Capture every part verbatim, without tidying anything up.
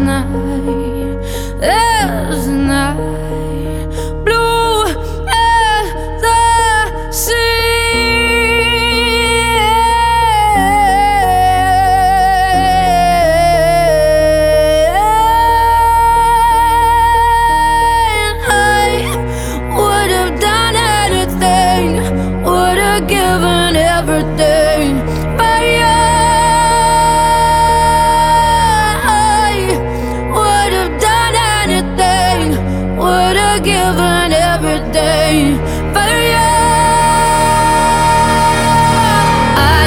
night, there's a night, blue as the sea. Would have done anything, would have given everything, but you, I would have done anything, would have given everything for you. I,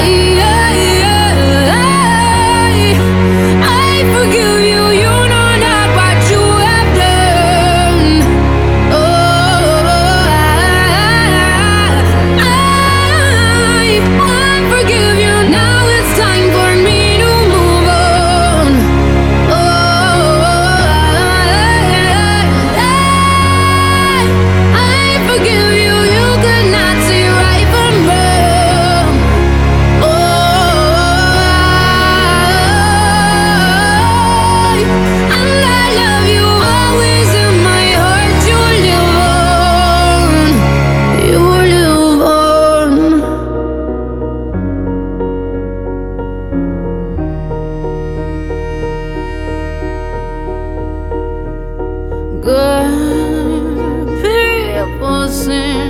I, I forgive you, you know not what you have done. Good people sing